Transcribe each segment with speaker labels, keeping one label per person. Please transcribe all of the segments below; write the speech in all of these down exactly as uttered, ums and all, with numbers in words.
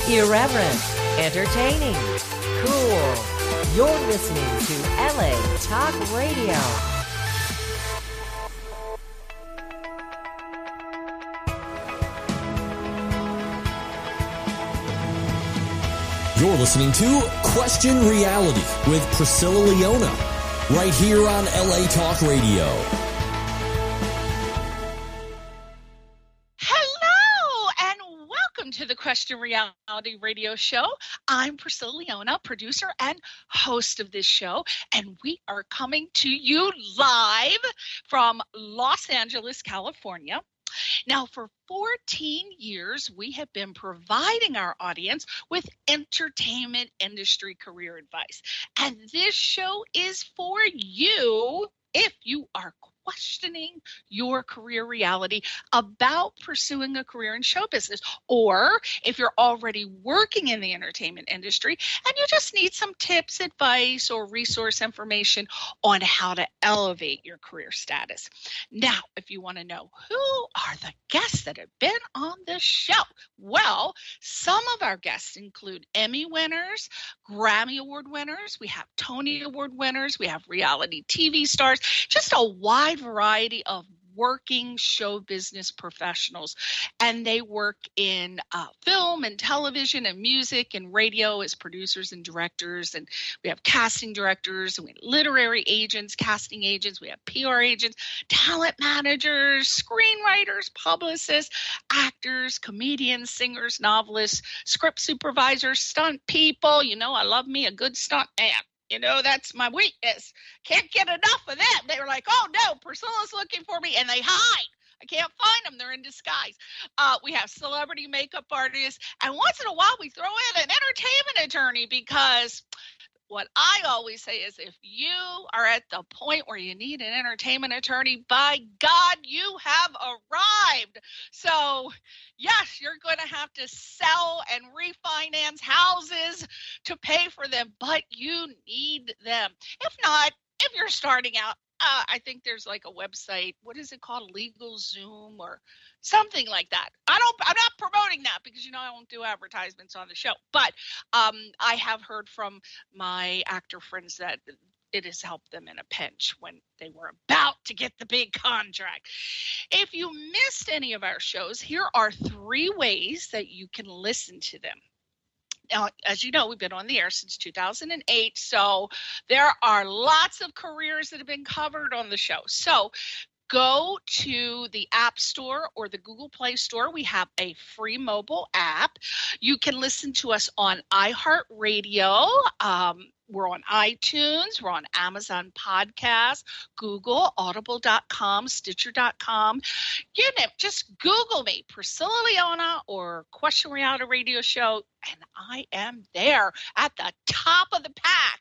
Speaker 1: Irreverent, entertaining, cool. You're listening to L A Talk Radio.
Speaker 2: You're listening to Question Reality with Priscilla Leona, right here on L A Talk Radio.
Speaker 3: Hello, and welcome to the Question Reality Radio Show. I'm Priscilla Leona, producer and host of this show, and we are coming to you live from Los Angeles, California. Now, for fourteen years, we have been providing our audience with entertainment industry career advice. And this show is for you if you are questioning your career reality about pursuing a career in show business, or if you're already working in the entertainment industry and you just need some tips, advice, or resource information on how to elevate your career status. Now, if you want to know who are the guests that have been on the show, well, some of our guests include Emmy winners, Grammy Award winners, we have Tony Award winners, we have reality T V stars, just a wide variety of working show business professionals, and they work in uh, film and television and music and radio as producers and directors, and we have casting directors, and we have literary agents, casting agents, we have P R agents, talent managers, screenwriters, publicists, actors, comedians, singers, novelists, script supervisors, stunt people. You know, I love me a good stunt man. You know, that's my weakness. Can't get enough of them. They were like, oh, no, Priscilla's looking for me, and they hide. I can't find them. They're in disguise. Uh, we have celebrity makeup artists, and once in a while we throw in an entertainment attorney, because what I always say is if you are at the point where you need an entertainment attorney, by God, you have arrived. So, yes, you're going to have to sell and refinance houses to pay for them, but you need them. If not, if you're starting out, uh, I think there's like a website. What is it called? LegalZoom or something like that. I don't, I'm not promoting that because, you know, I don't do advertisements on the show. But um, I have heard from my actor friends that it has helped them in a pinch when they were about to get the big contract. If you missed any of our shows, here are three ways that you can listen to them. Now, as you know, we've been on the air since two thousand eight, so there are lots of careers that have been covered on the show. So go to the App Store or the Google Play Store. We have a free mobile app. You can listen to us on iHeartRadio. Um, we're on iTunes. We're on Amazon Podcasts, Google, audible dot com, stitcher dot com. You know, just Google me, Priscilla Leona or Question Reality Radio Show, and I am there at the top of the pack.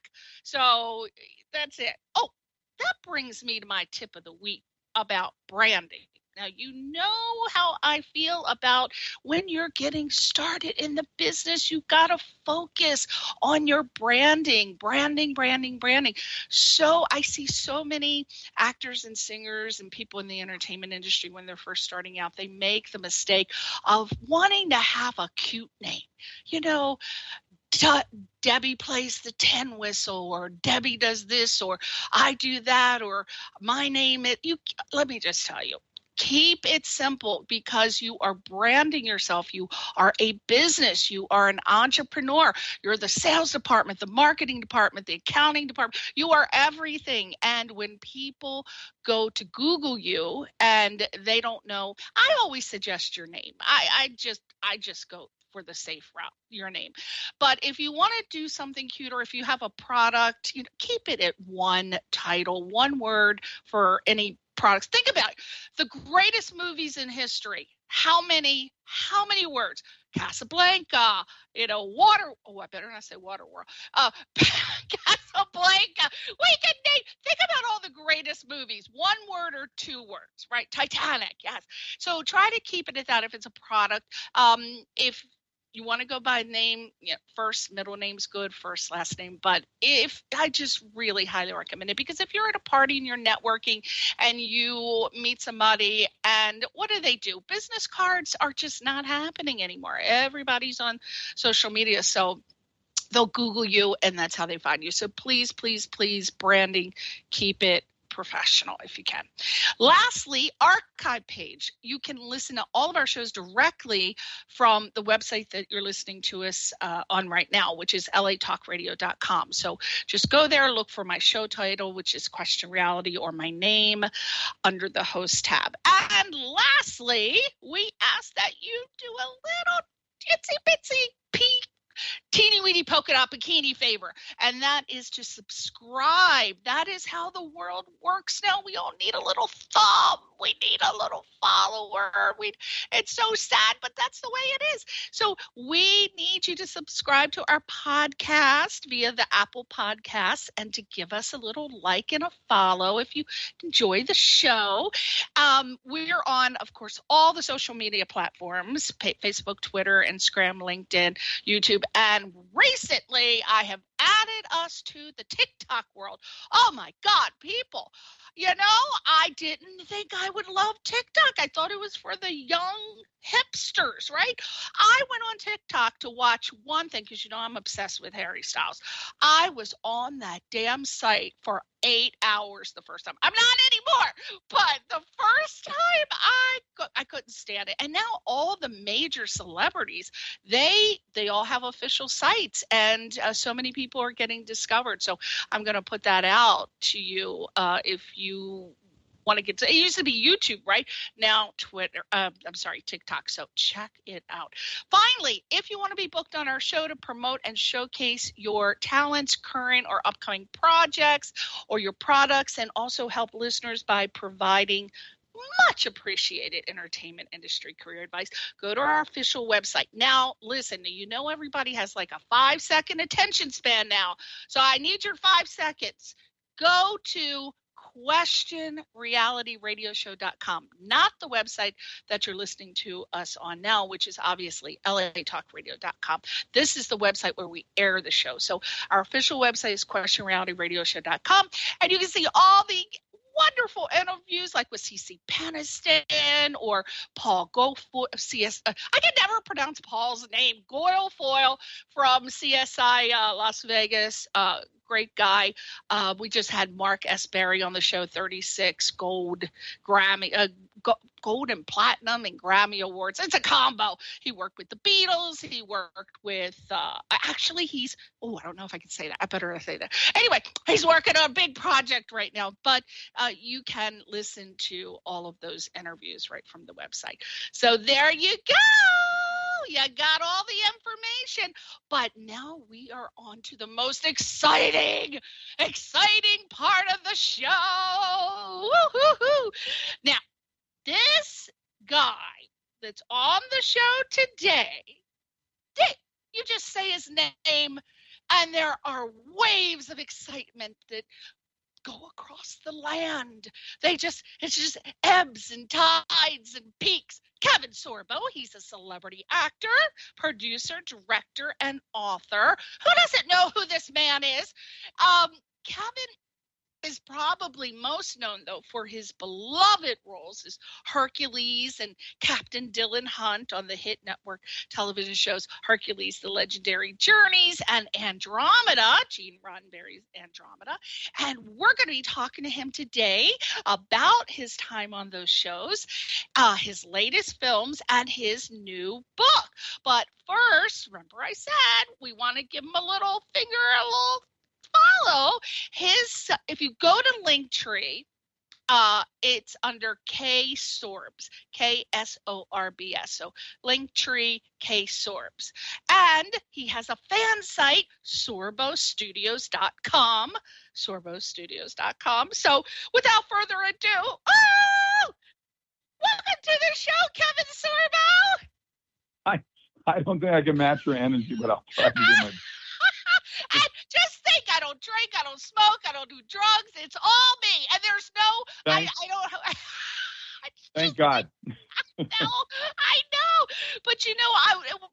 Speaker 3: So that's it. Oh, that brings me to my tip of the week about branding. Now, you know how I feel about when you're getting started in the business, you got to focus on your branding, branding, branding, branding. So I see so many actors and singers and people in the entertainment industry when they're first starting out, they make the mistake of wanting to have a cute name. You know, De- Debbie plays the tin whistle, or Debbie does this, or I do that, or my name is, you, let me just tell you, keep it simple, because you are branding yourself. You are a business. You are an entrepreneur. You're the sales department, the marketing department, the accounting department. You are everything. And when people go to Google you and they don't know, I always suggest your name. I, I just, I just go for the safe route, your name. But if you want to do something cute, or if you have a product, you know, keep it at one title, one word for any products. Think about it. The greatest movies in history. How many, how many words? Casablanca, you know, water. Oh, I better not say Waterworld. Uh, Casablanca. We can name, think about all the greatest movies. One word or two words, right? Titanic. Yes. So try to keep it at that if it's a product. Um, if you want to go by name, you know, first, middle name's good, first, last name. But if I just really highly recommend it, because if you're at a party and you're networking and you meet somebody and what do they do? Business cards are just not happening anymore. Everybody's on social media. So they'll Google you and that's how they find you. So please, please, please, branding, keep it professional if you can. Lastly, archive page. You can listen to all of our shows directly from the website that you're listening to us uh, on right now, which is L A talk radio dot com. So just go there, look for my show title, which is Question Reality, or my name under the host tab. And lastly, we ask that you do a little itsy bitsy peek teeny weeny polka dot bikini favor, and that is to subscribe. That is how the world works now. We all need a little thumb. We need a little follower. We it's so sad, but that's the way it is. So we need you to subscribe to our podcast via the Apple Podcasts and to give us a little like and a follow if you enjoy the show. Um, we're on, of course, all the social media platforms: Facebook, Twitter, Instagram, LinkedIn, YouTube, and recently I have added us to the TikTok world. Oh my God, people. You know, I didn't think I would love TikTok. I thought it was for the young hipsters, right? I went on TikTok to watch one thing because, you know, I'm obsessed with Harry Styles. I was on that damn site for eight hours the first time. I'm not anymore, but the first time I co- I couldn't stand it. And now all the major celebrities, they they all have official sites, and uh, so many people are getting discovered. So I'm going to put that out to you uh, if you want to get to. It used to be YouTube, right? Now Twitter. Uh, I'm sorry, TikTok. So check it out. Finally, if you want to be booked on our show to promote and showcase your talents, current or upcoming projects, or your products, and also help listeners by providing much appreciated entertainment industry career advice, go to our official website. Now, listen, you know everybody has like a five second attention span now. So I need your five seconds. Go to question reality radio show dot com, not the website that you're listening to us on now, which is obviously L A talk radio dot com. This is the website where we air the show. So our official website is question reality radio show dot com, and you can see all the wonderful interviews like with Cece Peniston or Paul Guilfoyle, C S. Uh, I can never pronounce Paul's name. Guilfoyle from C S I uh, Las Vegas. Uh, great guy. Uh, we just had Mark S. Berry on the show, thirty-six gold Grammy, uh, go, gold and platinum and Grammy awards. It's a combo. He worked with the Beatles. He worked with, uh, actually he's, oh, I don't know if I can say that. I better not say that. Anyway, he's working on a big project right now, but uh, you can listen to all of those interviews right from the website. So there you go. You got all the information, but now we are on to the most exciting, exciting part of the show. Woo-hoo-hoo. Now, this guy that's on the show today, you just say his name, and there are waves of excitement that go across the land. They just, it's just ebbs and tides and peaks. Kevin Sorbo, he's a celebrity actor, producer, director, and author. Who doesn't know who this man is? Um, Kevin is probably most known, though, for his beloved roles as Hercules and Captain Dylan Hunt on the hit network television shows Hercules, The Legendary Journeys, and Andromeda, Gene Roddenberry's Andromeda. And we're going to be talking to him today about his time on those shows, uh, his latest films, and his new book. But first, remember I said we want to give him a little finger, a little follow his. If you go to Linktree, uh, it's under K Sorbs, K S O R B S. So Linktree K Sorbs, and he has a fan site, sorbo studios dot com, sorbo studios dot com. So without further ado, oh, welcome to the show, Kevin Sorbo.
Speaker 4: I I don't think I can match your energy, but I'll try to do my.
Speaker 3: And just think, I don't drink, I don't smoke, I don't do drugs. It's all me. And there's no, I, I don't. I
Speaker 4: Thank God.
Speaker 3: No, I know. But, you know, I'm very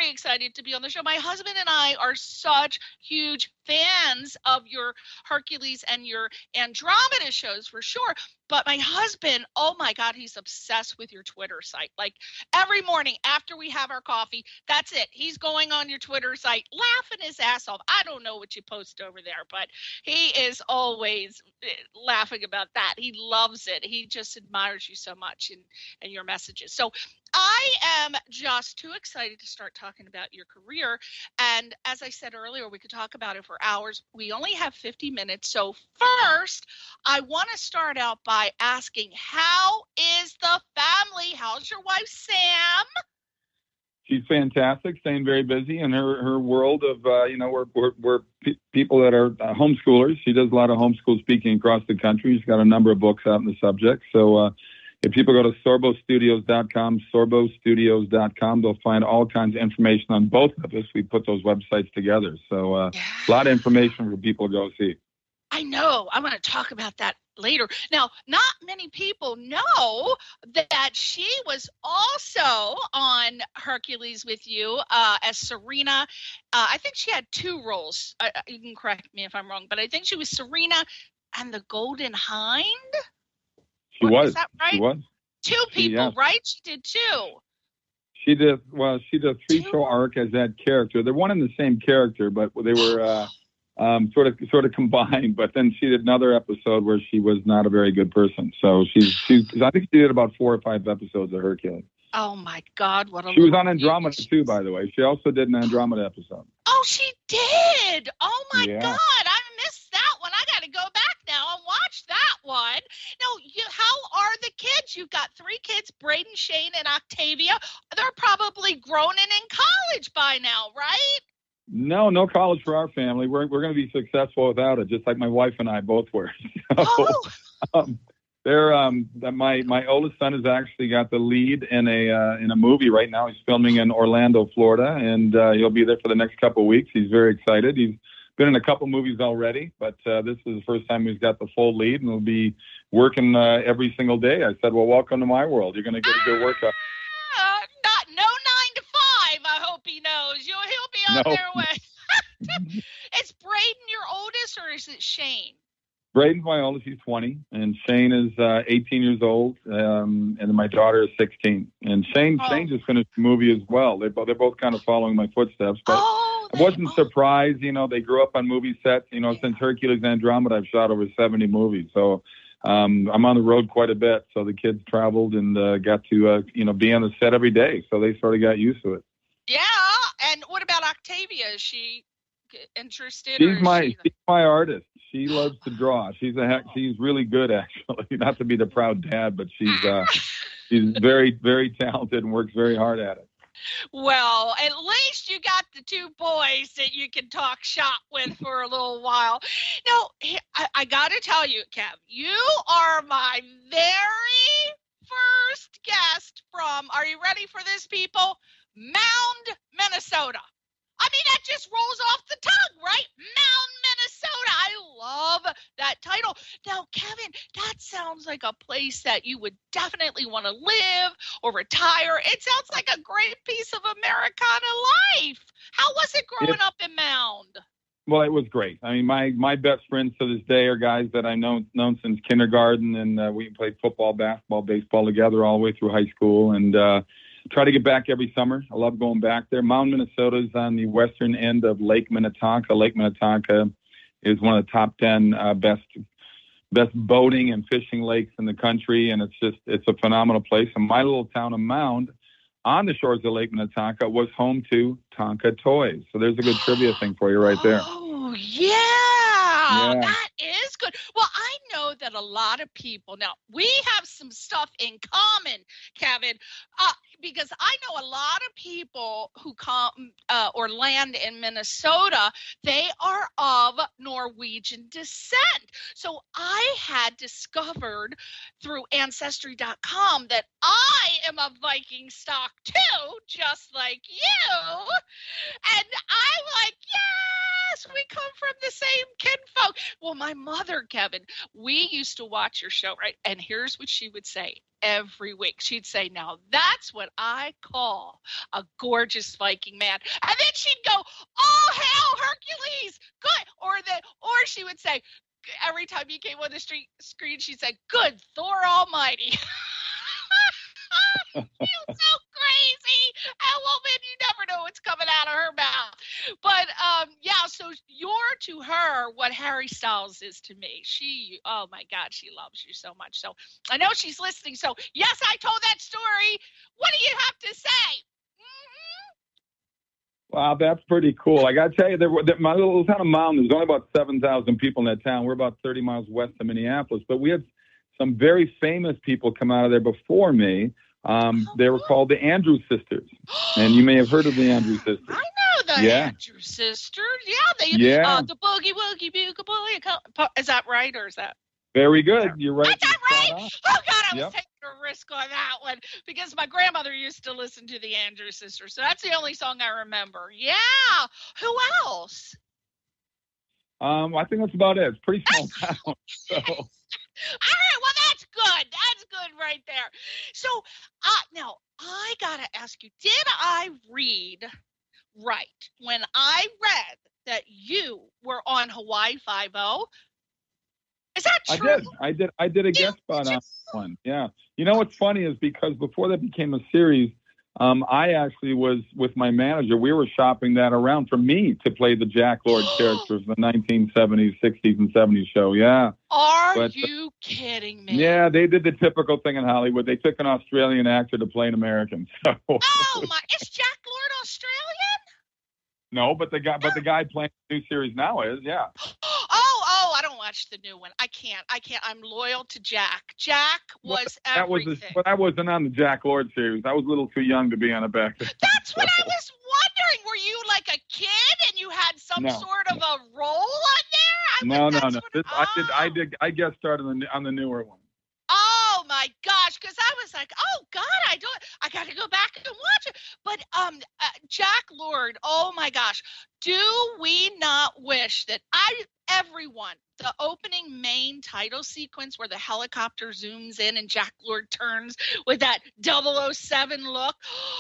Speaker 3: very excited to be on the show. My husband and I are such huge fans of your Hercules and your Andromeda shows for sure. But my husband, oh my God, he's obsessed with your Twitter site. Like every morning after we have our coffee, that's it. He's going on your Twitter site, laughing his ass off. I don't know what you post over there, but he is always laughing about that. He loves it. He just admires you so much and, and your messages. So I am just too excited to start talking about your career. And as I said earlier, we could talk about it for hours. We only have fifty minutes. So first, I want to start out by asking, how is the family? How's your wife, Sam?
Speaker 4: She's fantastic, staying very busy in her, her world of, uh, you know, we're, we're, we're pe- people that are uh, homeschoolers. She does a lot of homeschool speaking across the country. She's got a number of books out in the subject. So uh, if people go to sorbo studios dot com, sorbo studios dot com, they'll find all kinds of information on both of us. We put those websites together. So uh,
Speaker 3: Yeah.
Speaker 4: a lot of information for people to go see.
Speaker 3: I know. I'm going to talk about that later. Now, not many people know that she was also on Hercules with you uh, as Serena. Uh, I think she had two roles. Uh, you can correct me if I'm wrong, but I think she was Serena and the Golden Hind.
Speaker 4: She
Speaker 3: What-
Speaker 4: was.
Speaker 3: Is that right?
Speaker 4: She was.
Speaker 3: Two
Speaker 4: She-
Speaker 3: people,
Speaker 4: yes.
Speaker 3: right? She did two.
Speaker 4: She did, well, she did a
Speaker 3: Two?
Speaker 4: three-show arc as that character. They're one and the same character, but they were uh, um, sort of sort of combined. But then she did another episode where she was not a very good person. So she's, she's I think she did about four or five episodes of Hercules.
Speaker 3: Oh, my God. What a
Speaker 4: She was
Speaker 3: little
Speaker 4: on Andromeda,
Speaker 3: beauty.
Speaker 4: too, by the way. She also did an Andromeda episode.
Speaker 3: Oh, she did. Oh, my
Speaker 4: Yeah.
Speaker 3: God. I missed that one. I got to go back now and watch that one. Now, you, how are the kids? You've got three kids, Braden, Shane, and Octavia. They're probably grown and in college by now, right?
Speaker 4: No, no college for our family. We're we're going to be successful without it, just like my wife and I both were. So,
Speaker 3: Oh,
Speaker 4: um, they're um, that my my oldest son has actually got the lead in a uh, in a movie right now. He's filming in Orlando, Florida, and uh, he'll be there for the next couple of weeks. He's very excited. He's been in a couple movies already, but uh, this is the first time he's got the full lead, and he'll be working uh, every single day. I said, "Well, welcome to my world. You're going to get a good workout."
Speaker 3: uh, not no nine to five. I hope he knows. You, he'll be on
Speaker 4: No.
Speaker 3: their way. Is Braden your oldest, or is it Shane?
Speaker 4: Braden's my oldest. He's twenty, and Shane is uh, eighteen years old, um, and my daughter is sixteen. And Shane,
Speaker 3: Oh.
Speaker 4: Shane just finished a movie as well. They both, they're both kind of following my footsteps, but
Speaker 3: Oh,
Speaker 4: I
Speaker 3: they-
Speaker 4: wasn't
Speaker 3: oh.
Speaker 4: surprised. You know, they grew up on movie sets. You know,
Speaker 3: Yeah.
Speaker 4: since Hercules and Andromeda, I've shot over seventy movies. So um, I'm on the road quite a bit. So the kids traveled and uh, got to, uh, you know, be on the set every day. So they sort of got used to it.
Speaker 3: Yeah. And what about Octavia? Is she interested? or
Speaker 4: She's
Speaker 3: is
Speaker 4: my
Speaker 3: she-
Speaker 4: she's my artist. She loves to draw. She's a heck. She's really good, actually. Not to be the proud dad, but she's uh, she's very very talented and works very hard at it.
Speaker 3: Well, at least you got the two boys that you can talk shop with for a little while. Now, he- I, I got to tell you, Kev, you are my very first guest from, are you ready for this, people? Mound, Minnesota. I mean, that just rolls off the tongue, right? Mound, Minnesota. I love that title. Now, Kevin, that sounds like a place that you would definitely want to live or retire. It sounds like a great piece of Americana life. How was it growing
Speaker 4: It-
Speaker 3: up in Mound?
Speaker 4: Well, it was great. I mean, my my best friends to this day are guys that I've known known since kindergarten, and uh, we played football, basketball, baseball together all the way through high school, and uh, try to get back every summer. I love going back there. Mound, Minnesota is on the western end of Lake Minnetonka. Lake Minnetonka is one of the top ten uh, best best boating and fishing lakes in the country, and it's just it's a phenomenal place. And my little town of Mound, on the shores of Lake Minnetonka, was home to Tonka Toys. So there's a good trivia thing for you right there.
Speaker 3: Oh, yeah.
Speaker 4: Yeah.
Speaker 3: That is good. Well, I know that a lot of people, now, we have some stuff in common, Kevin, uh, because I know a lot of people who come uh, or land in Minnesota, they are of Norwegian descent. So I had discovered through Ancestry dot com that I am of Viking stock too, just like you. And I'm like, yes, we come from the same kinfolk. Well, my mother, Kevin, we used to watch your show, right? And here's what she would say every week. She'd say, now that's what I call a gorgeous Viking man. And then she'd go, oh, hell, Hercules, good. Or the, or she would say, every time you came on the street screen, she said, good Thor Almighty. She's so crazy. A woman, you never know what's coming out of her mouth. But um, yeah, so you're to her what Harry Styles is to me. She, oh my God, she loves you so much. So I know she's listening. So yes, I told that story. What do you have to say? Mm-hmm.
Speaker 4: Wow, that's pretty cool. I got to tell you, there were, my little town of Mound, there's only about seven thousand people in that town. We're about thirty miles west of Minneapolis, but we had some very famous people come out of there before me. Um, they were called the Andrews Sisters, and you may have heard of the Andrews Sisters.
Speaker 3: I know the
Speaker 4: yeah.
Speaker 3: Andrews Sisters. Yeah, they.
Speaker 4: Yeah.
Speaker 3: Uh, the boogie woogie bugle boy. Is that right, or is that?
Speaker 4: Very good. You're right.
Speaker 3: Is that right? Oh God, I
Speaker 4: yep.
Speaker 3: was taking a risk on that one because my grandmother used to listen to the Andrews Sisters, so that's the only song I remember. Yeah. Who else?
Speaker 4: Um, I think that's about it. It's a pretty small town. So.
Speaker 3: All right, well, that's good. That's good right there. So, uh, now, I got to ask you, did I read right when I read that you were on Hawaii Five-O? Is that true?
Speaker 4: I did. I did. I did a guest spot on one. Yeah. You know what's funny is because before that became a series, um, I actually was with my manager. We were shopping that around for me to play the Jack Lord character of the nineteen seventies, sixties, and seventies show. Yeah.
Speaker 3: Are
Speaker 4: but,
Speaker 3: you kidding me?
Speaker 4: Yeah, they did the typical thing in Hollywood. They took an Australian actor to play an American. So.
Speaker 3: Oh my! Is Jack Lord Australian?
Speaker 4: No, but the guy, but the guy playing the new series now is. Yeah.
Speaker 3: Oh, oh! I don't watch the new one. I can't. I can't. I'm loyal to Jack. Jack was
Speaker 4: well, that
Speaker 3: everything.
Speaker 4: Was a, but I wasn't on the Jack Lord series. I was a little too young to be on it back then.
Speaker 3: That's what I was wondering. Were you like a kid and you had some
Speaker 4: no,
Speaker 3: sort of
Speaker 4: no.
Speaker 3: a role on there? I
Speaker 4: no,
Speaker 3: was,
Speaker 4: no,
Speaker 3: no,
Speaker 4: no. This, oh. I did. I did. I guest started on the, on the newer one.
Speaker 3: Oh my gosh! Because I was like, oh God, I don't. I got to go back and watch it. But um, uh, Jack Lord. Oh my gosh! Do we not wish that I everyone the opening main title sequence where the helicopter zooms in and Jack Lord turns with that double oh seven look?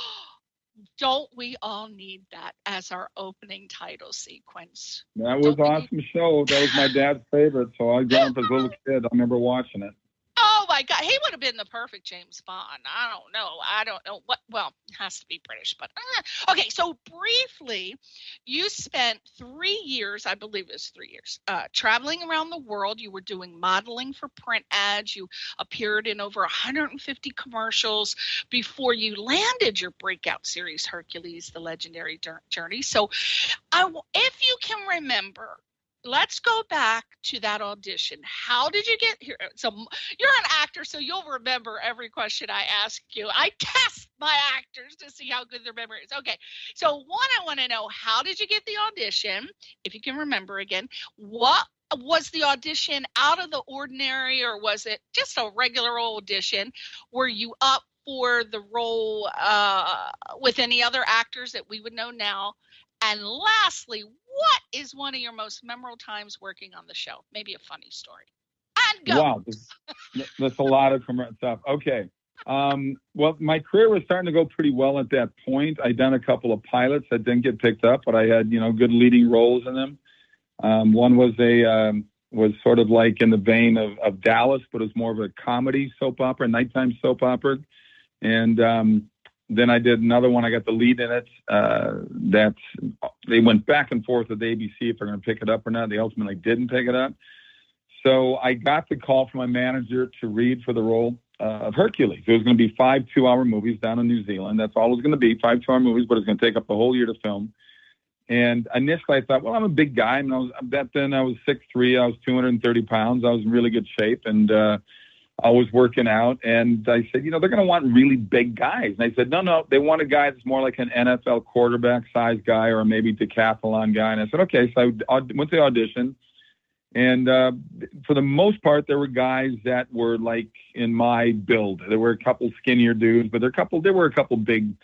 Speaker 3: Don't we all need that as our opening title sequence?
Speaker 4: That was an awesome need- show. That was my dad's favorite. So I grew up as a little kid. I remember watching it.
Speaker 3: Oh my God, he would have been the perfect James Bond. I don't know. I don't know what. Well, it has to be British, but uh. okay. So briefly, you spent three years, I believe it was three years, uh, traveling around the world. You were doing modeling for print ads. You appeared in over one hundred fifty commercials before you landed your breakout series, Hercules: The Legendary Journey. So, I, if you can remember. Let's go back to that audition. How did you get here? So you're an actor, so you'll remember every question I ask you. I test my actors to see how good their memory is. Okay. So one, I want to know, how did you get the audition? If you can remember again, what was the audition out of the ordinary, or was it just a regular old audition? Were you up for the role uh, with any other actors that we would know now? And lastly, what is one of your most memorable times working on the show? Maybe a funny story. And go.
Speaker 4: Wow, that's, that's a lot of stuff. Okay. Um, well, my career was starting to go pretty well at that point. I'd done a couple of pilots that didn't get picked up, but I had, you know, good leading roles in them. Um, one was a um, was sort of like in the vein of, of Dallas, but it was more of a comedy soap opera, nighttime soap opera. And um, then I did another one. I got the lead in it. Uh, that's they went back and forth with A B C if they're going to pick it up or not. They ultimately didn't pick it up. So I got the call from my manager to read for the role uh, of Hercules. It was going to be five two-hour movies down in New Zealand. That's all it was going to be, five two-hour movies, but it's going to take up the whole year to film. And initially I thought, well, I'm a big guy. I mean, I was, back then I was six three. I was two hundred thirty pounds. I was in really good shape. And uh, I was working out. And I said, you know, they're going to want really big guys. And I said, no, no, they want a guy that's more like an N F L quarterback size guy or maybe decathlon guy. And I said, okay. So I went to the audition. And uh, for the most part, there were guys that were like in my build. There were a couple skinnier dudes, but there, a couple, there were a couple big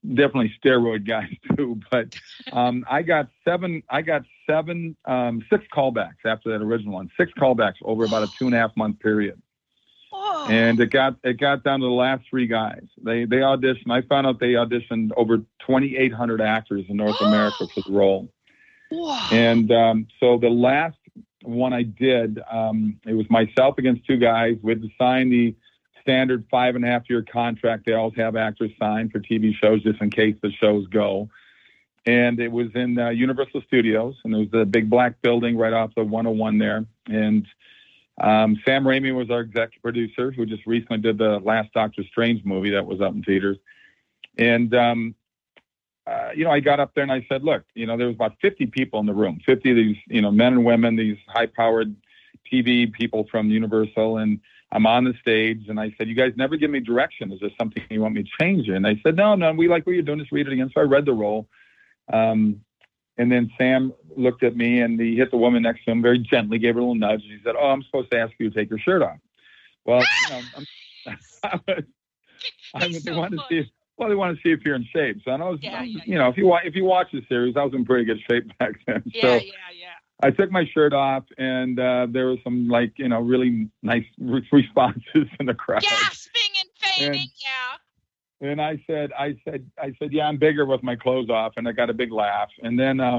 Speaker 4: definitely steroid guys too. But um, I got seven. I got seven, um, six callbacks after that original one. Six callbacks over about a two and a half month period.
Speaker 3: Whoa.
Speaker 4: And it got it got down to the last three guys. They they auditioned. I found out they auditioned over twenty-eight hundred actors in North America for the role.
Speaker 3: Whoa.
Speaker 4: And um, so the last one I did, um, it was myself against two guys. We had to sign the standard five and a half year contract they always have actors sign for T V shows just in case the shows go. And it was in uh, Universal Studios, and it was the big black building right off the one oh one there. And um, Sam Raimi was our executive producer, who just recently did the last Doctor Strange movie that was up in theaters. And, um, uh, you know, I got up there and I said, look, you know, there was about fifty people in the room, fifty of these, you know, men and women, these high-powered T V people from Universal, and I'm on the stage, and I said, you guys never give me direction. Is there something you want me to change? And they said, no, no, we like what you're doing. Just read it again. So I read the role. Um, and then Sam looked at me, and he hit the woman next to him very gently, gave her a little nudge. And he said, oh, I'm supposed to ask you to take your shirt off. Well, you know, I'm, I was, I mean, they wanted to see if, well, they want to see if you're in shape. So I was,
Speaker 3: yeah,
Speaker 4: I was
Speaker 3: yeah,
Speaker 4: you
Speaker 3: yeah.
Speaker 4: know, if you, wa- if you watch the series, I was in pretty good shape back then.
Speaker 3: Yeah,
Speaker 4: so,
Speaker 3: yeah, yeah.
Speaker 4: I took my shirt off, and uh, there was some, like, you know, really nice re- responses in the crowd.
Speaker 3: Gasping and fainting,
Speaker 4: and,
Speaker 3: yeah.
Speaker 4: And I said, I said, I said, yeah, I'm bigger with my clothes off, and I got a big laugh. And then uh,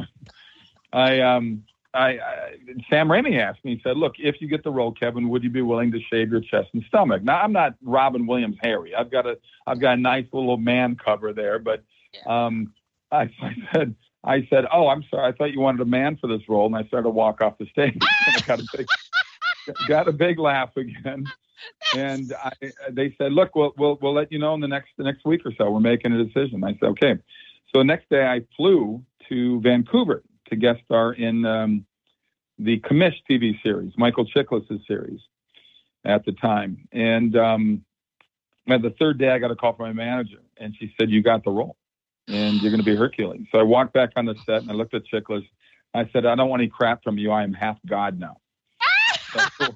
Speaker 4: I, um, I, I, Sam Raimi asked me, he said, look, if you get the role, Kevin, would you be willing to shave your chest and stomach? Now, I'm not Robin Williams hairy. I've got a, I've got a nice little man cover there, but
Speaker 3: Yeah.
Speaker 4: um, I, I said. I said, oh, I'm sorry. I thought you wanted a man for this role. And I started to walk off the stage. And I got a big, got a big laugh again. And I, they said, look, we'll, we'll, we'll let you know in the next, the next week or so. We're making a decision. I said, okay. So the next day I flew to Vancouver to guest star in um, the Commish T V series, Michael Chiklis' series at the time. And um, at the third day I got a call from my manager, and she said, you got the role, and you're going to be Hercules. So I walked back on the set, and I looked at Chiklis. I said, I don't want any crap from you. I am half God now. So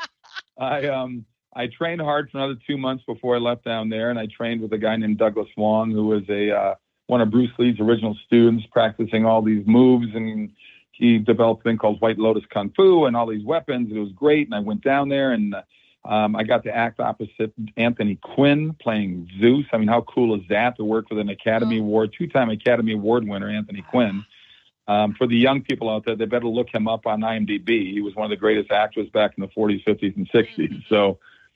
Speaker 4: I um I trained hard for another two months before I left down there, and I trained with a guy named Douglas Wong, who was a uh, one of Bruce Lee's original students, practicing all these moves, and he developed a thing called White Lotus Kung Fu and all these weapons. It was great, and I went down there, and Um, I got to act opposite Anthony Quinn playing Zeus. I mean, how cool is that to work with an Academy Award, two-time Academy Award winner, Anthony Quinn? Um, for the young people out there, they better look him up on I M D B. He was one of the greatest actors back in the forties, fifties, and sixties. So,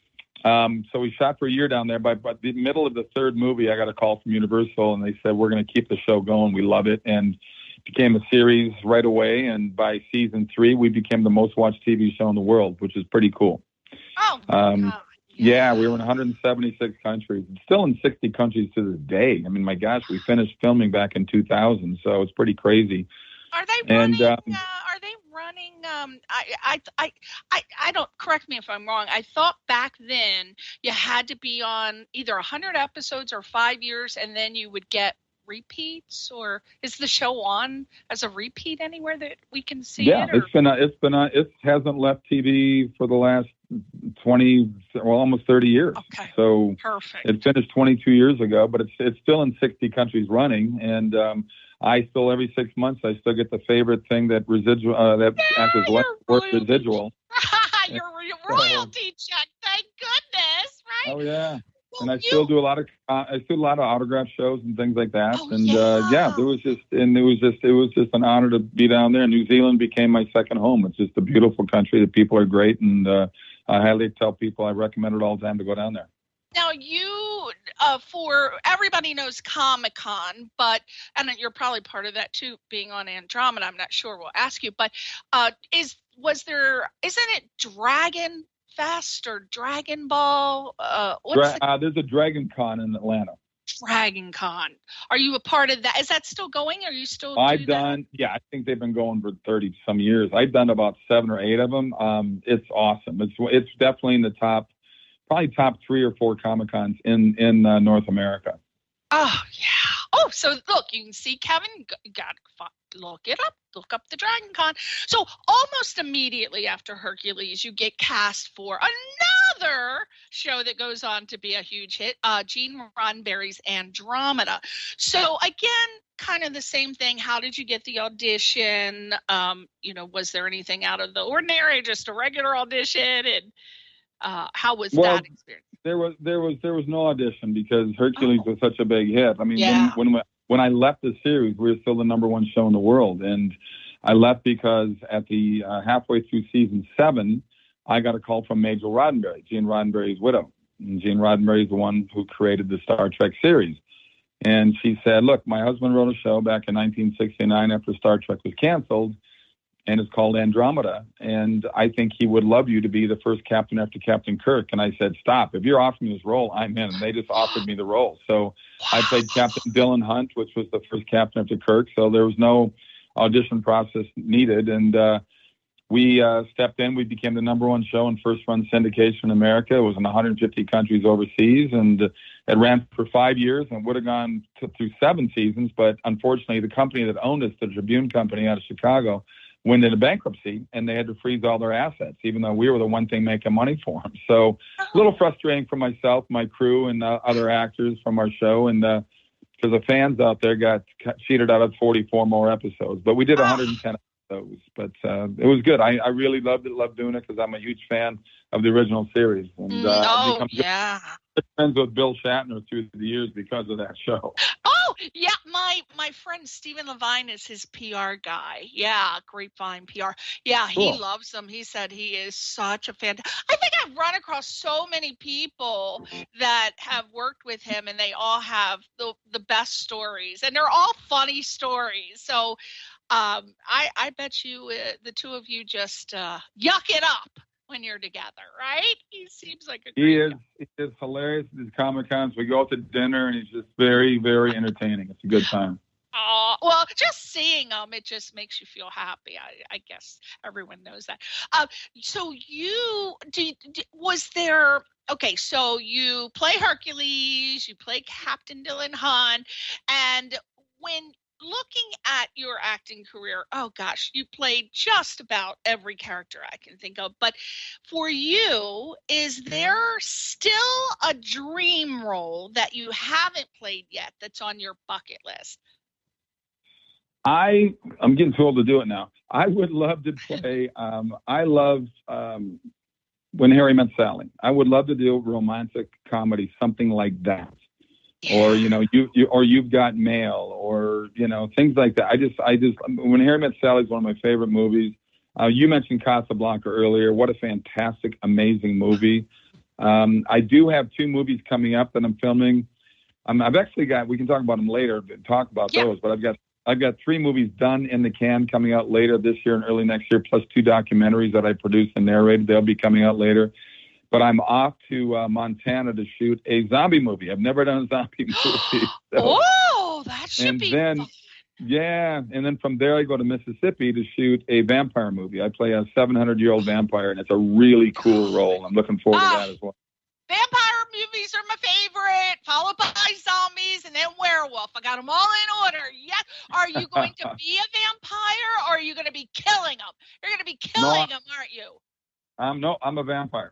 Speaker 4: um, so we shot for a year down there. By, by the middle of the third movie, I got a call from Universal, and they said, we're going to keep the show going. We love it. And it became a series right away. And by season three, we became the most watched T V show in the world, which is pretty cool.
Speaker 3: Oh, my
Speaker 4: Um,
Speaker 3: God. Yeah.
Speaker 4: yeah, we were in one hundred seventy-six countries. It's still in sixty countries to this day. I mean, my gosh, we finished filming back in two thousand, so it's pretty crazy.
Speaker 3: Are they
Speaker 4: And,
Speaker 3: running?
Speaker 4: um,
Speaker 3: uh, are they running? Um, I, I, I, I, I don't. Correct me if I'm wrong. I thought back then you had to be on either one hundred episodes or five years, and then you would get repeats. Or is the show on as a repeat anywhere that we can see
Speaker 4: yeah,
Speaker 3: it? Or?
Speaker 4: it's been uh, it's been uh, it hasn't left T V for the last twenty, well, almost thirty years.
Speaker 3: Okay.
Speaker 4: So
Speaker 3: Perfect.
Speaker 4: it finished twenty-two years ago, but it's it's still in sixty countries running, and um, I still every six months I still get the favorite thing that residual uh, that
Speaker 3: Yeah,
Speaker 4: actors
Speaker 3: your
Speaker 4: like worth
Speaker 3: royalty.
Speaker 4: residual.
Speaker 3: your, your royalty check. Thank goodness, right?
Speaker 4: Oh yeah.
Speaker 3: Well,
Speaker 4: And I
Speaker 3: you-
Speaker 4: still do a lot of uh, I still do a lot of autograph shows and things like that.
Speaker 3: Oh,
Speaker 4: and uh,
Speaker 3: yeah.
Speaker 4: yeah, there was just and it was just it was just an honor to be down there. New Zealand became my second home. It's just a beautiful country. The people are great, and uh, I highly tell people I recommend it all the time to go down there.
Speaker 3: Now you, uh, for everybody knows Comic-Con, but and you're probably part of that too, being on Andromeda. I'm not sure. We'll ask you, but uh, is was there? Isn't it Dragon Fest or Dragon Ball? Uh, what's
Speaker 4: Dra-
Speaker 3: the
Speaker 4: uh, there's a Dragon Con in Atlanta.
Speaker 3: Dragon Con? Are you a part of that? Is that still going? Are you still?
Speaker 4: I've
Speaker 3: do that?
Speaker 4: done, yeah, I think they've been going for thirty some years. I've done about seven or eight of them. Um, it's awesome. It's it's definitely in the top, probably top three or four Comic Cons in in uh, North America.
Speaker 3: Oh yeah. Oh, so look, you can see Kevin. You got to look it up. Look up the Dragon Con. So almost immediately after Hercules, you get cast for another show that goes on to be a huge hit, uh, Gene Roddenberry's Andromeda. So again, kind of the same thing. How did you get the audition? Um, you know, was there anything out of the ordinary, just a regular audition? And uh, how was
Speaker 4: well,
Speaker 3: that experience?
Speaker 4: There was there was there was no audition because Hercules oh. was such a big hit. I mean,
Speaker 3: yeah.
Speaker 4: when, when when I left the series, we were still the number one show in the world, and I left because at the uh, halfway through season seven, I got a call from Majel Roddenberry, Gene Roddenberry's widow. And Gene Roddenberry is the one who created the Star Trek series. And she said, look, my husband wrote a show back in nineteen sixty-nine after Star Trek was canceled, and it's called Andromeda. And I think he would love you to be the first captain after Captain Kirk. And I said, stop. If you're offering me this role, I'm in. And they just offered me the role. So I played Captain Dylan Hunt, which was the first captain after Kirk. So there was no audition process needed. And uh, we uh, stepped in. We became the number one show in first-run syndication in America. It was in one hundred fifty countries overseas. And it ran for five years and would have gone to, through seven seasons. But unfortunately, the company that owned us, the Tribune Company out of Chicago, went into bankruptcy, and they had to freeze all their assets, even though we were the one thing making money for them. So a little frustrating for myself, my crew, and uh, other actors from our show. And uh, because the fans out there got cheated out of forty-four more episodes. But we did one hundred ten episodes. But uh, it was good. I, I really loved it, loved doing it, because I'm a huge fan of the original series. And uh,
Speaker 3: oh,
Speaker 4: I've
Speaker 3: yeah.
Speaker 4: good friends with Bill Shatner through the years because of that show.
Speaker 3: Oh, yeah. My my friend Stephen Levine is his P R guy. Yeah, Grapevine P R. Yeah, he
Speaker 4: Cool.
Speaker 3: loves him. He said he is such a fan. I think I've run across so many people that have worked with him, and they all have the, the best stories, and they're all funny stories. So um, I, I bet you uh, the two of you just uh, yuck it up when you're together, right? He seems like a great
Speaker 4: He is,
Speaker 3: guy.
Speaker 4: he is hilarious at his Comic Cons. We go out to dinner, and he's just very, very entertaining. It's a good time.
Speaker 3: Oh, well, just seeing them, it just makes you feel happy. I, I guess everyone knows that. Uh, so you, did, did, was there, okay, so you play Hercules, you play Captain Dylan Hunt, and when looking at your acting career, oh gosh, you played just about every character I can think of. But for you, is there still a dream role that you haven't played yet that's on your bucket list?
Speaker 4: I, I'm getting too old to do it now. I would love to play, um, I love um, When Harry Met Sally. I would love to do a romantic comedy, something like that. Or, you know, you, you, or You've Got Mail, or, you know, things like that. I just, I just, When Harry Met Sally is one of my favorite movies. Uh, you mentioned Casablanca earlier. What a fantastic, amazing movie. Um, I do have two movies coming up that I'm filming. Um, I've actually got, we can talk about them later, talk about
Speaker 3: Yeah.
Speaker 4: those, but I've got, I've got three movies done in the can coming out later this year and early next year, plus two documentaries that I produced and narrated. They'll be coming out later. But I'm off to uh, Montana to shoot a zombie movie. I've never done a zombie movie. So.
Speaker 3: Oh, that should
Speaker 4: and
Speaker 3: be
Speaker 4: then,
Speaker 3: fun.
Speaker 4: Yeah, and then from there I go to Mississippi to shoot a vampire movie. I play a seven hundred year old vampire, and it's a really cool role. I'm looking forward
Speaker 3: Ah.
Speaker 4: to that as well.
Speaker 3: Vampire movies are my favorite, followed by zombies and then werewolf. I got them all in order. Yes. Are you going to be a vampire, or are you going to be killing them? You're going to be killing
Speaker 4: No.
Speaker 3: them, aren't you?
Speaker 4: Um, no, I'm a vampire.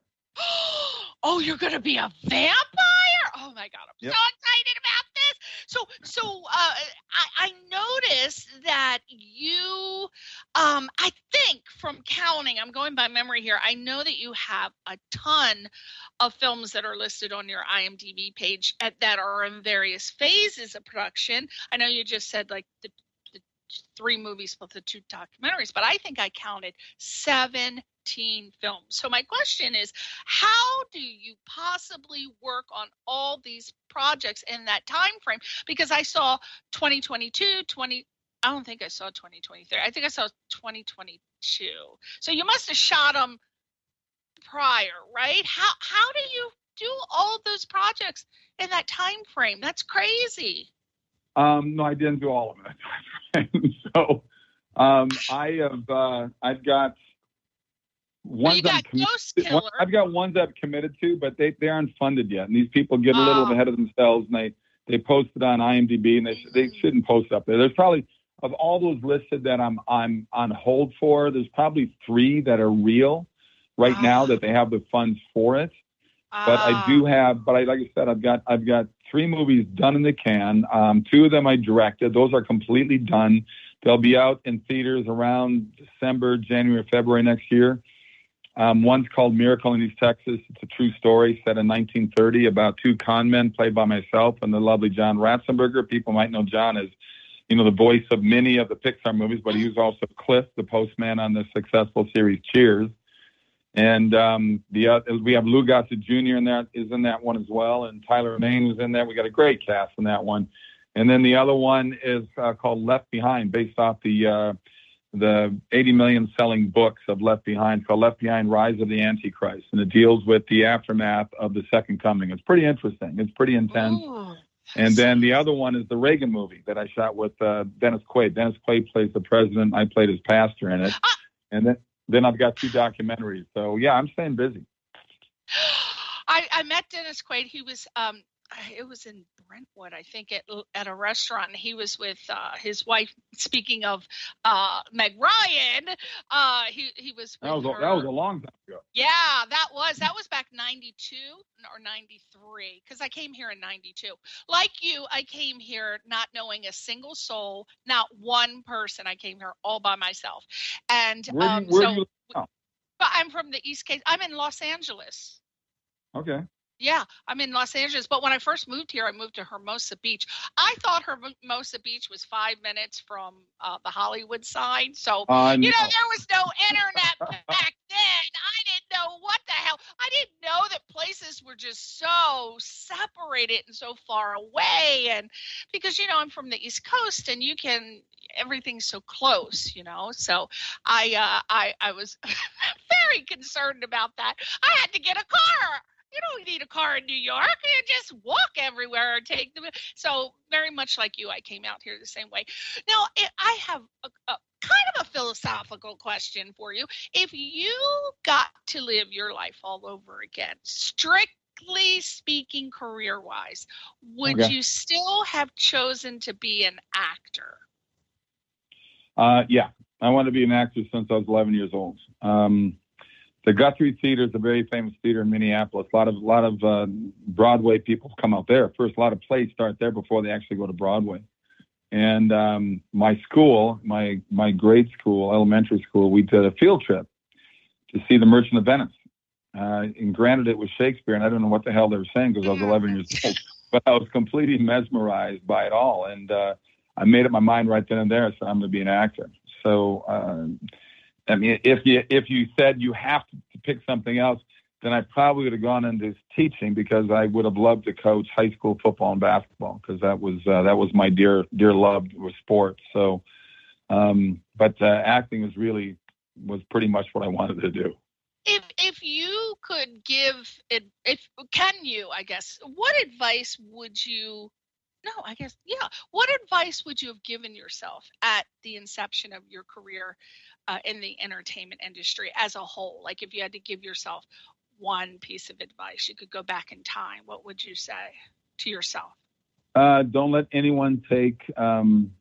Speaker 3: Oh, you're going to be a vampire? Oh, my God. I'm
Speaker 4: Yep.
Speaker 3: so excited about this. So, so uh, I, I noticed that you, um, I think from counting, I'm going by memory here, I know that you have a ton of films that are listed on your I M D B page at, that are in various phases of production. I know you just said like the, the three movies plus the two documentaries, but I think I counted seventeen films. So my question is, how do you possibly work on all these projects in that time frame? Because I saw twenty twenty-two, twenty I don't think I saw twenty twenty-three. I think I saw twenty twenty-two. So you must have shot them prior, right? How how do you do all of those projects in that time frame? That's crazy.
Speaker 4: Um, no, I didn't do all of it. So um, I have uh, I've got
Speaker 3: Well,
Speaker 4: ones
Speaker 3: you got
Speaker 4: I'm committed
Speaker 3: Ghost
Speaker 4: to-
Speaker 3: Killer.
Speaker 4: I've got ones I've committed to, but they, they aren't funded yet. And these people get a little
Speaker 3: Oh.
Speaker 4: ahead of themselves, and they, they post it on I M D B, and they sh- they shouldn't post up there. There's probably, of all those listed that I'm I'm on hold for, there's probably three that are real right
Speaker 3: Wow.
Speaker 4: now that they have the funds for it. But I do have, but I, like I said, I've got, I've got three movies done in the can. Um, two of them I directed. Those are completely done. They'll be out in theaters around December, January, February next year. Um, one's called Miracle in East Texas. It's a true story set in nineteen thirty about two con men played by myself and the lovely John Ratzenberger. People might know John as, you know, the voice of many of the Pixar movies, but he was also Cliff, the postman on the successful series Cheers. And um, the uh, we have Lou Gossett Junior in that is in that one as well, and Tyler Mane was in there. We got a great cast in that one. And then the other one is uh, called Left Behind, based off the uh, the eighty million selling books of Left Behind, called Left Behind: Rise of the Antichrist, and it deals with the aftermath of the Second Coming. It's pretty interesting. It's pretty intense. Ooh. And then the other one is the Reagan movie that I shot with uh, Dennis Quaid. Dennis Quaid plays the president. I played his pastor in it. Ah. And then then I've got two documentaries. So yeah, I'm staying busy.
Speaker 3: I, I met Dennis Quaid. He was um, it was in Brentwood, I think, at at a restaurant. And he was with uh, his wife. Speaking of uh, Meg Ryan, uh, he he was with
Speaker 4: that was,
Speaker 3: her.
Speaker 4: A, that was a long time ago.
Speaker 3: Yeah, that was that was back ninety-two or ninety-three, because I came here in ninety-two. Like you, I came here not knowing a single soul, not one person. I came here all by myself. And
Speaker 4: where
Speaker 3: um,
Speaker 4: where
Speaker 3: so,
Speaker 4: do you live now?
Speaker 3: But I'm from the East Coast. I'm in Los Angeles.
Speaker 4: Okay.
Speaker 3: Yeah, I'm in Los Angeles. But when I first moved here, I moved to Hermosa Beach. I thought Hermosa Beach was five minutes from uh, the Hollywood side. So,
Speaker 4: uh,
Speaker 3: you
Speaker 4: no.
Speaker 3: know, there was no internet back then. I didn't know what the hell. I didn't know that places were just so separated and so far away. And because, you know, I'm from the East Coast and you can, everything's so close, you know. So I, uh, I, I was very concerned about that. I had to get a car. You don't need a car in New York. You just walk everywhere or take them. So very much like you, I came out here the same way. Now, I have a, a kind of a philosophical question for you. If you got to live your life all over again, strictly speaking, career-wise, would
Speaker 4: okay.
Speaker 3: you still have chosen to be an actor?
Speaker 4: Uh, yeah, I wanted to be an actor since I was eleven years old. Um, The Guthrie Theater is a very famous theater in Minneapolis. A lot of a lot of uh, Broadway people come out there. First, a lot of plays start there before they actually go to Broadway. And um, my school, my my grade school, elementary school, we did a field trip to see The Merchant of Venice. Uh, and granted, it was Shakespeare, and I don't know what the hell they were saying because I was eleven years old. But I was completely mesmerized by it all, and uh, I made up my mind right then and there. So I'm going to be an actor. So. Uh, I mean, if you if you said you have to pick something else, then I probably would have gone into teaching because I would have loved to coach high school football and basketball because that was uh, that was my dear dear love with sports. So, um, but uh, acting was really was pretty much what I wanted to do.
Speaker 3: If if you could give it, if can you, I guess, what advice would you? No, I guess yeah. What advice would you have given yourself at the inception of your career? Uh, in the entertainment industry as a whole? Like if you had to give yourself one piece of advice, you could go back in time, what would you say to yourself?
Speaker 4: Uh, don't let anyone take, um,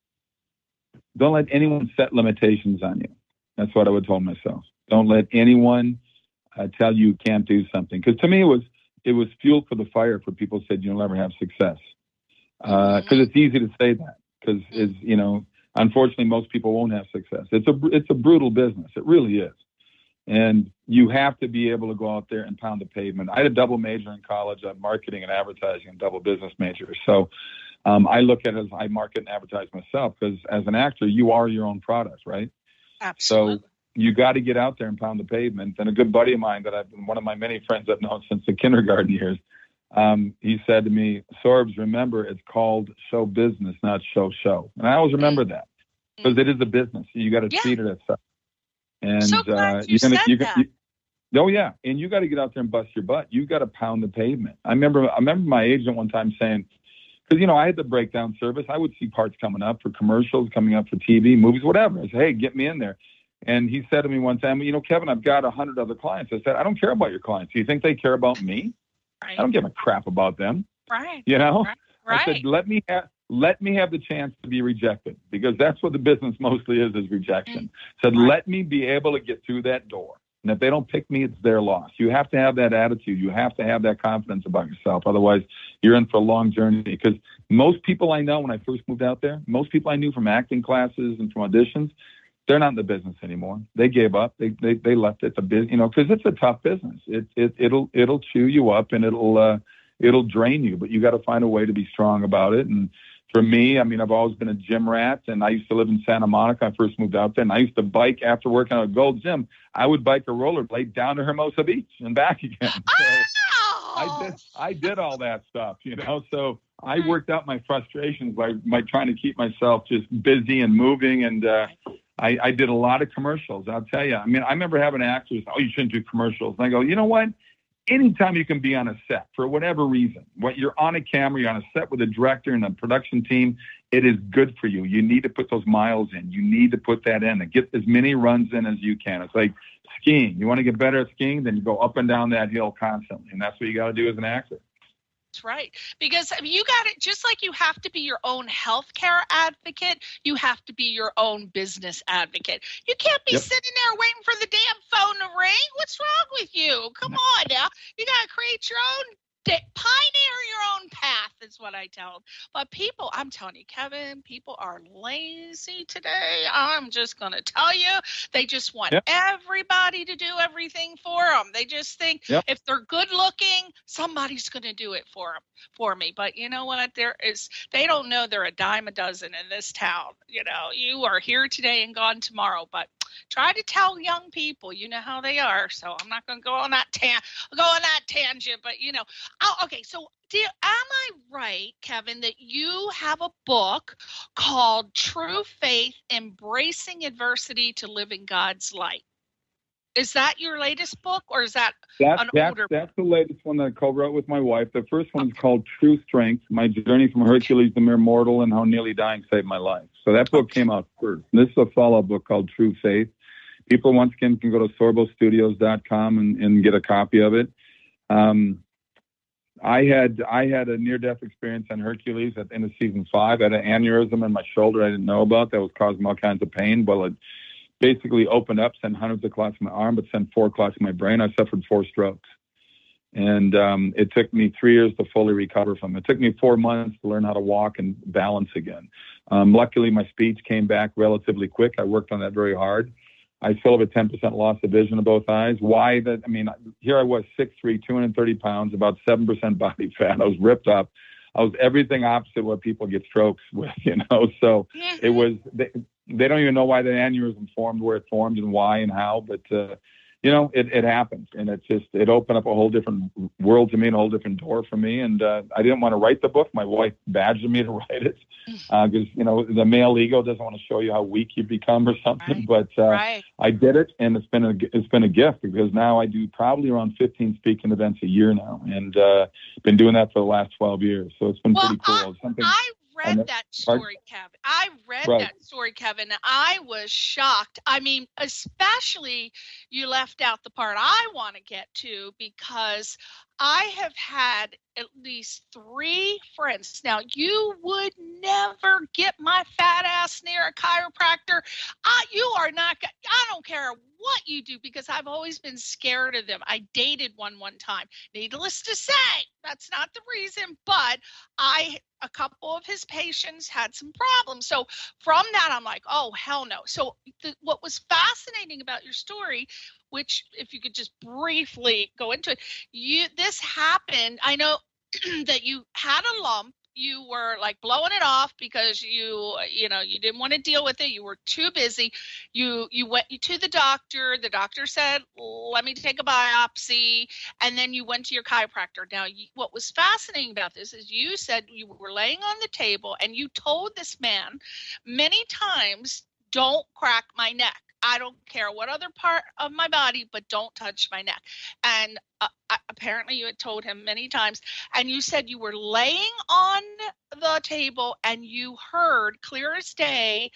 Speaker 4: don't let anyone set limitations on you. That's what I would tell myself. Don't let anyone uh, tell you you can't do something. Because to me, it was, it was fuel for the fire for people who said you'll never have success. Because uh, mm-hmm. it's easy to say that because mm-hmm. it's, you know, unfortunately, most people won't have success. It's a it's a brutal business. It really is. And you have to be able to go out there and pound the pavement. I had a double major in college, a marketing and advertising and double business major. So um, I look at it as I market and advertise myself because as an actor, you are your own product, right?
Speaker 3: Absolutely.
Speaker 4: So you got to get out there and pound the pavement. And a good buddy of mine that I've been, one of my many friends I've known since the kindergarten years, Um, he said to me, Sorbs, remember, it's called show business, not show show. And I always remember that because it is a business. You got to
Speaker 3: yeah.
Speaker 4: treat it as such. And
Speaker 3: so glad
Speaker 4: uh,
Speaker 3: you
Speaker 4: you're gonna,
Speaker 3: said
Speaker 4: you're
Speaker 3: that.
Speaker 4: gonna, you, oh yeah, and you got to get out there and bust your butt. You got to pound the pavement. I remember, I remember my agent one time saying, because you know I had the breakdown service. I would see parts coming up for commercials, coming up for T V, movies, whatever. I said, hey, get me in there. And he said to me one time, you know, Kevin, I've got a hundred other clients. I said, I don't care about your clients. Do you think they care about me?
Speaker 3: Right.
Speaker 4: I don't give a crap about them.
Speaker 3: Right.
Speaker 4: You know,
Speaker 3: right. Right.
Speaker 4: I said, let me have, let me have the chance to be rejected because that's what the business mostly is, is rejection. Mm. Said, right. let me be able to get through that door. And if they don't pick me, it's their loss. You have to have that attitude. You have to have that confidence about yourself. Otherwise, you're in for a long journey. Because most people I know when I first moved out there, most people I knew from acting classes and from auditions, they're not in the business anymore. They gave up. They they, they left it. The business, you know, because it's a tough business. It it it'll it'll chew you up and it'll uh, it'll drain you. But you got to find a way to be strong about it. And for me, I mean, I've always been a gym rat, and I used to live in Santa Monica. I first moved out there, and I used to bike after working at a Gold Gym. I would bike a rollerblade down to Hermosa Beach and back again. So
Speaker 3: oh!
Speaker 4: I did I did all that stuff, you know. So I worked out my frustrations by by trying to keep myself just busy and moving, and uh, I, I did a lot of commercials. I'll tell you. I mean, I remember having actors, oh, you shouldn't do commercials. And I go, you know what? Anytime you can be on a set for whatever reason, what you're on a camera, you're on a set with a director and a production team, it is good for you. You need to put those miles in. You need to put that in and get as many runs in as you can. It's like skiing. You want to get better at skiing, then you go up and down that hill constantly. And that's what you got to do as an actor.
Speaker 3: That's right. Because you got it, just like you have to be your own healthcare advocate, you have to be your own business advocate. You can't be
Speaker 4: Yep.
Speaker 3: sitting there waiting for the damn phone to ring. What's wrong with you? Come on now. You got to create your own, da- pioneer your own path is what I tell them. But people, I'm telling you, Kevin, people are lazy today. I'm just going to tell you, they just want
Speaker 4: Yep.
Speaker 3: everybody to do everything for them. They just think
Speaker 4: Yep.
Speaker 3: if they're good looking, somebody's going to do it for them, for me. But you know what? There is, they don't know they're a dime a dozen in this town. You know, you are here today and gone tomorrow. But try to tell young people, you know how they are. So I'm not going to go on that tan, go on that tangent. But you know, oh, okay. So, do, am I right, Kevin, that you have a book called True Faith: Embracing Adversity to Living God's Light? Is that your latest book, or is that
Speaker 4: That,
Speaker 3: an
Speaker 4: that's,
Speaker 3: older
Speaker 4: that's the latest one that I co-wrote with my wife. The first one is called True Strength, My Journey from Hercules to Mere Mortal and How Nearly Dying Saved My Life. So that book came out first. This is a follow-up book called True Faith. People, once again, can go to sorbo studios dot com and, and get a copy of it. Um, I had I had a near-death experience on Hercules at the end of season five. I had an aneurysm in my shoulder I didn't know about that was causing all kinds of pain. Well, it basically opened up, sent hundreds of clots in my arm, but sent four clots in my brain. I suffered four strokes. And um, it took me three years to fully recover from it. It took me four months to learn how to walk and balance again. Um, luckily, my speech came back relatively quick. I worked on that very hard. I still have a ten percent loss of vision in both eyes. Why? That? I mean, here I was, six three, two hundred thirty pounds, about seven percent body fat. I was ripped up. I was everything opposite what people get strokes with, you know. So it was, they, they don't even know why the aneurysm formed, where it formed and why and how, but, uh, you know, it, it happens. And it just, it opened up a whole different world to me and a whole different door for me. And uh, I didn't want to write the book. My wife badgered me to write it because, uh, you know, the male ego doesn't want to show you how weak you become or something.
Speaker 3: Right.
Speaker 4: But uh,
Speaker 3: Right.
Speaker 4: I did it, and it's been a, it's been a gift because now I do probably around fifteen speaking events a year now. And uh, been doing that for the last twelve years. So it's been
Speaker 3: Well,
Speaker 4: pretty cool. It's something.
Speaker 3: I read
Speaker 4: know-
Speaker 3: that story, Kevin. I read
Speaker 4: Right.
Speaker 3: that story, Kevin, and I was shocked. I mean, especially you left out the part I want to get to because I have had at least three friends. Now, you would never get my fat ass near a chiropractor. I, you are not, I don't care what you do because I've always been scared of them. I dated one one time. Needless to say, that's not the reason, but I, a couple of his patients had some problems. So from that, I'm like, oh, hell no. So the, what was fascinating about your story, which if you could just briefly go into it, you, this happened. I know that you had a lump. You were like blowing it off because you, you know, you didn't want to deal with it. You were too busy. You, you went to the doctor. The doctor said, let me take a biopsy. And then you went to your chiropractor. Now, you, what was fascinating about this is you said you were laying on the table and you told this man many times, don't crack my neck. I don't care what other part of my body, but don't touch my neck. And uh, apparently you had told him many times. And you said you were laying on the table and you heard clear as day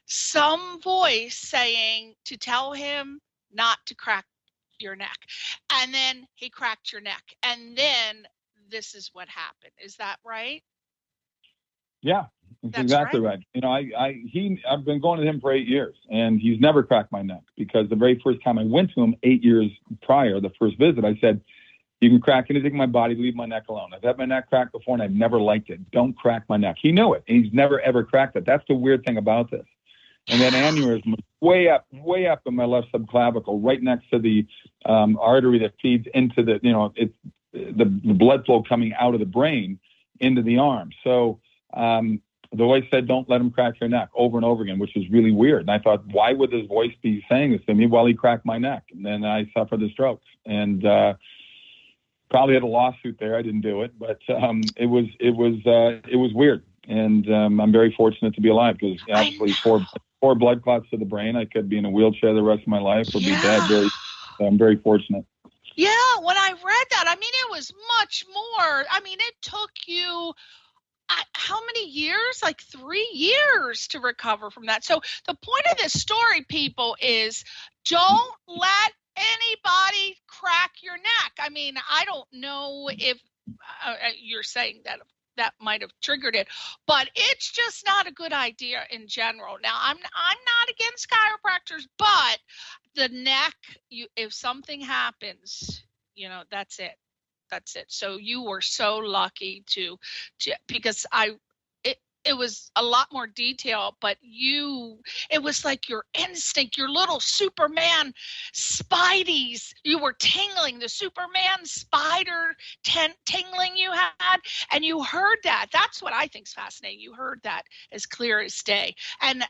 Speaker 3: some voice saying to tell him not to crack your neck. And then he cracked your neck. And then this is what happened. Is that right?
Speaker 4: Yeah, that's,
Speaker 3: That's
Speaker 4: exactly right. right. You know, I, I, he, I've been going to him for eight years, and he's never cracked my neck, because the very first time I went to him eight years prior, the first visit, I said, you can crack anything in my body, leave my neck alone. I've had my neck cracked before, and I've never liked it. Don't crack my neck. He knew it, and he's never, ever cracked it. That's the weird thing about this. And that aneurysm was way up, way up in my left subclavicle, right next to the um, artery that feeds into the, you know, it's the, the blood flow coming out of the brain into the arm. So um, the voice said, don't let him crack your neck, over and over again, which was really weird. And I thought, why would this voice be saying this to me? Well, he cracked my neck, and then I suffered the strokes. And uh, probably had a lawsuit there. I didn't do it, but um, it was it was uh, it was weird. And um, I'm very fortunate to be alive, because actually four four blood clots to the brain. I could be in a wheelchair the rest of my life, or
Speaker 3: yeah.
Speaker 4: be dead. Very, so I'm very fortunate.
Speaker 3: Yeah, when I read that, I mean, it was much more. I mean, it took you I, how many years? Like three years to recover from that. So the point of this story, people, is don't let anybody crack your neck. I mean, I don't know if uh, you're saying that that might have triggered it, but it's just not a good idea in general. Now, I'm I'm not against chiropractors, but the neck, you if something happens, you know, that's it. That's it. So you were so lucky to, to because I it it was a lot more detail, but you it was like your instinct, your little Superman spideys. You were tingling, the Superman spider ten, tingling you had, and you heard that. That's what I think is fascinating. You heard that as clear as day. And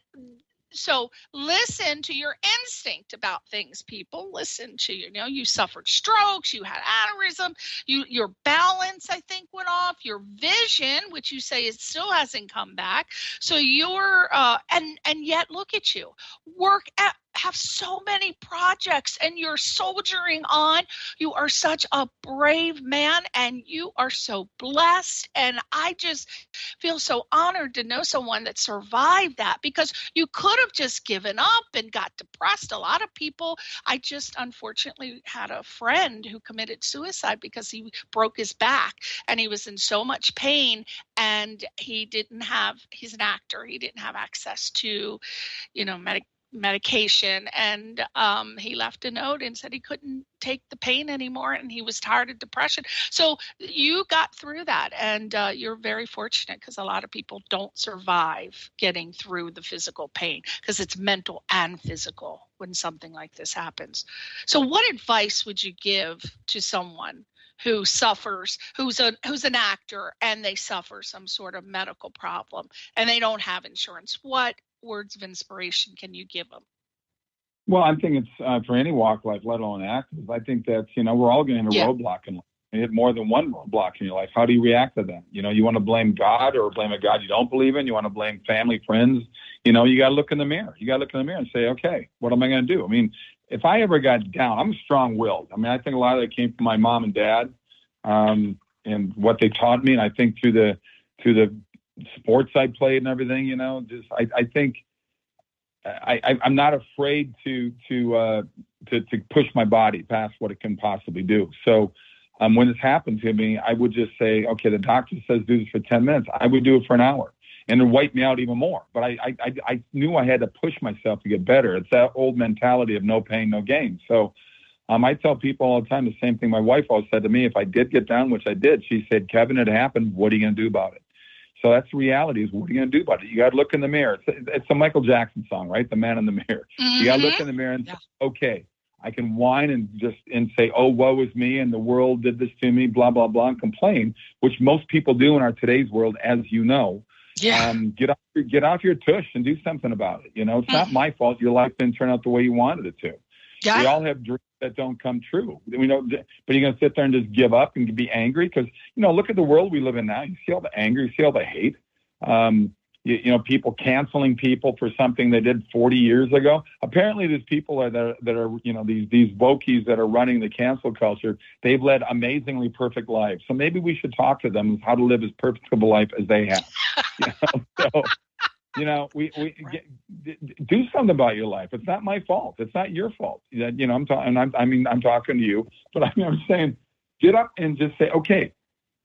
Speaker 3: so listen to your instinct about things, people. Listen to, you know, you suffered strokes, you had aneurysm, you, your balance, I think, went off, your vision, which you say it still hasn't come back. So you're, uh, and, and yet look at you, work at, have so many projects, and you're soldiering on. You are such a brave man, and you are so blessed. And I just feel so honored to know someone that survived that, because you could have just given up and got depressed. A lot of people, I just unfortunately had a friend who committed suicide because he broke his back and he was in so much pain, and he didn't have, he's an actor, he didn't have access to, you know, medic medication, and um, he left a note and said he couldn't take the pain anymore, and he was tired of depression. So you got through that, and uh, you're very fortunate, because a lot of people don't survive getting through the physical pain, because it's mental and physical when something like this happens. So what advice would you give to someone who suffers, who's a who's an actor, and they suffer some sort of medical problem and they don't have insurance? What words of inspiration can you give them?
Speaker 4: Well, I think it's uh, for any walk of life, let alone actors. I think that's, you know, we're all going to hit a yeah. roadblock in life. You hit more than one roadblock in your life. How do you react to that? You know, you want to blame God, or blame a God you don't believe in. You want to blame family, friends. You know, you got to look in the mirror. You got to look in the mirror and say, okay, what am I going to do? I mean, if I ever got down, I'm strong-willed. I mean, I think a lot of that came from my mom and dad um, and what they taught me. And I think through the through the sports I played and everything, you know, just I, I think I, I, I'm not afraid to to, uh, to to push my body past what it can possibly do. So um, when this happened to me, I would just say, okay, the doctor says do this for ten minutes. I would do it for an hour, and it wiped me out even more. But I, I, I knew I had to push myself to get better. It's that old mentality of no pain, no gain. So um, I tell people all the time the same thing my wife always said to me. If I did get down, which I did, she said, Kevin, it happened. What are you going to do about it? So that's the reality, is what are you going to do about it? You got to look in the mirror. It's, it's a Michael Jackson song, right? The Man in the Mirror. Mm-hmm. You got to look in the mirror and yeah. say, okay, I can whine and just and say, oh, woe is me, and the world did this to me, blah, blah, blah, and complain, which most people do in our today's world, as you know. Yeah. Um, get off, get off your tush and do something about it. You know, it's mm-hmm. not my fault your life didn't turn out the way you wanted it to. Yeah. We all have dreams that don't come true. We know, but you're going to sit there and just give up and be angry because, you know, look at the world we live in now. You see all the anger, you see all the hate. Um, you, you know, people canceling people for something they did forty years ago. Apparently, there's people that are, that are, you know, these these wokies that are running the cancel culture. They've led amazingly perfect lives. So maybe we should talk to them how to live as perfect of a life as they have. You know? So, you know, we, we get, do something about your life. It's not my fault. It's not your fault. You know, I'm talking, I mean, I'm talking to you, but I'm, I'm saying, get up and just say, okay,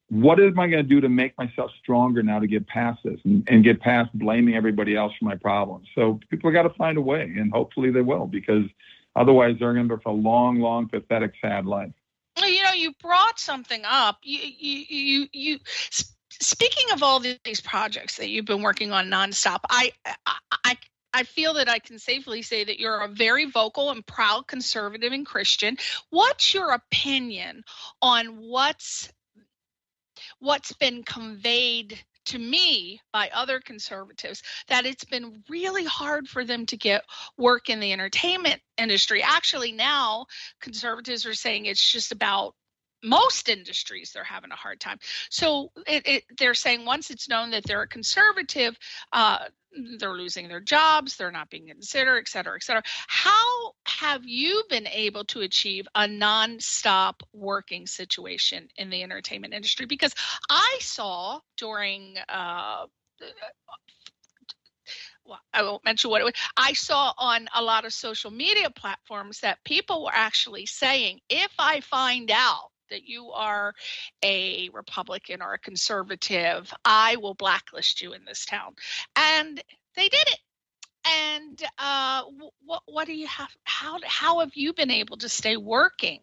Speaker 4: what am I going to do to make myself stronger now to get past this and, and get past blaming everybody else for my problems? So people got to find a way, and hopefully they will, because otherwise they're going to go for a long, long, pathetic, sad life.
Speaker 3: You know, you brought something up. You, you, you, you. Speaking of all these projects that you've been working on nonstop, I, I, I feel that I can safely say that you're a very vocal and proud conservative and Christian. What's your opinion on what's what's been conveyed to me by other conservatives, that it's been really hard for them to get work in the entertainment industry? Actually, now conservatives are saying it's just about most industries they're having a hard time. So it, it, they're saying once it's known that they're a conservative, uh, they're losing their jobs, they're not being considered, et cetera, et cetera. How have you been able to achieve a nonstop working situation in the entertainment industry? Because I saw during, uh, well, I won't mention what it was, I saw on a lot of social media platforms that people were actually saying, if I find out that you are a Republican or a conservative, I will blacklist you in this town. And they did it. And uh, what what do you have? How how have you been able to stay working?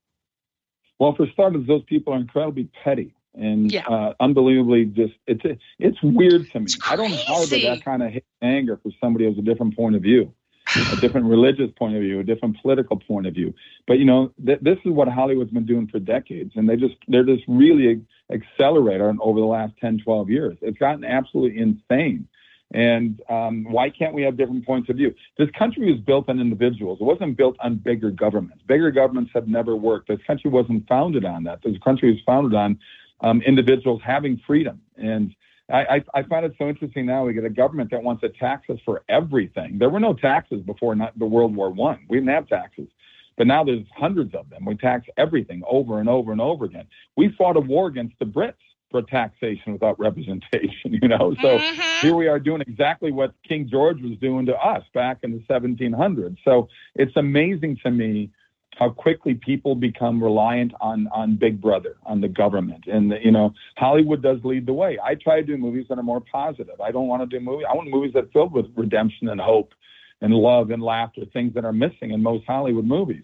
Speaker 4: Well, for starters, those people are incredibly petty and
Speaker 3: yeah.
Speaker 4: uh, unbelievably just it's it's weird to me.
Speaker 3: I
Speaker 4: don't harbor that kind of hate and anger for somebody who has a different point of view. A different religious point of view, a different political point of view. But, you know, th- this is what Hollywood's been doing for decades. And they just, they're just really accelerated over the last ten, twelve years. It's gotten absolutely insane. And um, why can't we have different points of view? This country was built on individuals. It wasn't built on bigger governments. Bigger governments have never worked. This country wasn't founded on that. This country was founded on um, individuals having freedom. And I, I, I find it so interesting now. We get a government that wants to tax us for everything. There were no taxes before not the World War One. We didn't have taxes, but now there's hundreds of them. We tax everything over and over and over again. We fought a war against the Brits for taxation without representation. You know, so
Speaker 3: mm-hmm.
Speaker 4: here we are doing exactly what King George was doing to us back in the seventeen hundreds. So it's amazing to me how quickly people become reliant on, on Big Brother, on the government. And, you know, Hollywood does lead the way. I try to do movies that are more positive. I don't want to do movies. I want movies that are filled with redemption and hope and love and laughter, things that are missing in most Hollywood movies.